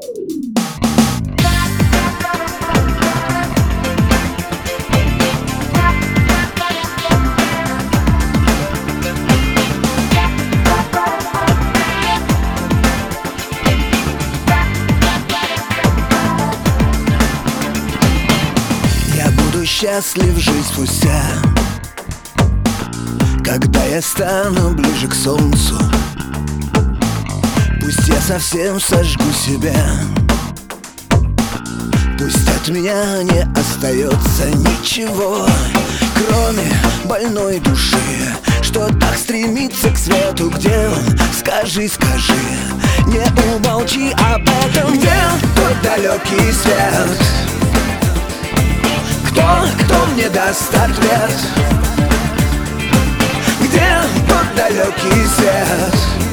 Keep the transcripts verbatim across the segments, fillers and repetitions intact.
Счастлив жизнь спустя, когда я стану ближе к солнцу. Пусть я совсем сожгу себя, пусть от меня не остается ничего, кроме больной души, что так стремится к свету. Где он? Скажи, скажи, не умолчи об этом. Где тот далекий свет? Кто, кто мне даст ответ? Где тот далекий свет?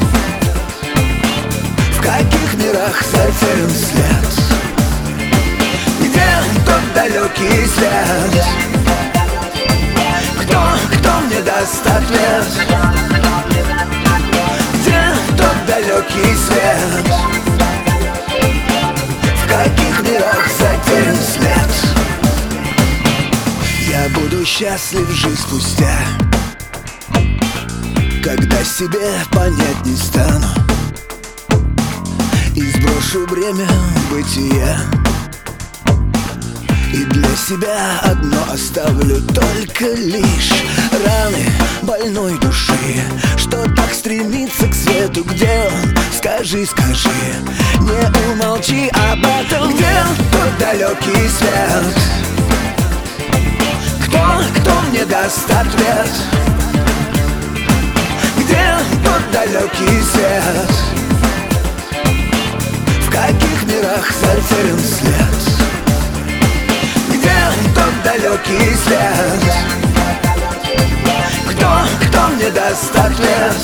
В каких мирах затерян след? Где тот далекий свет? Кто, кто мне даст ответ? Где тот далекий свет? В каких мирах затерян след? Я буду счастлив жизнь спустя, когда себе понять не стану и сброшу бремя бытия, и для себя одно оставлю только лишь раны больной души, что так стремится к свету. Где он? Скажи, скажи, не умолчи об этом. Где тот далекий свет? Кто, кто мне даст ответ? Где тот далекий свет? В каких мирах затерян след? Где тот далекий свет? Кто, кто мне даст ответ?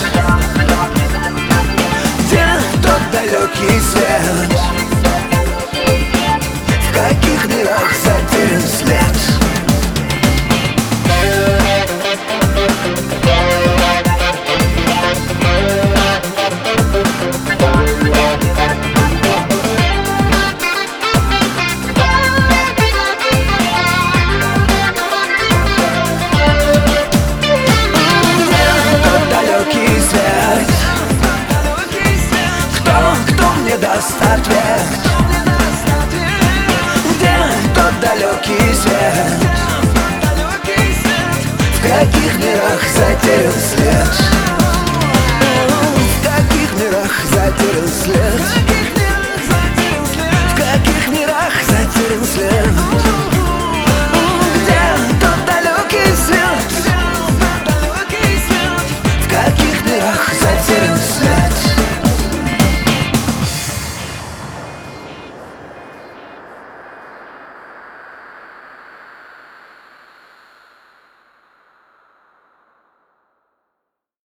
Где тот далекий свет? В каких мирах затерян след? Даст ответ? Где тот далекий свет? В каких мирах затерян след? В каких мирах затерян след?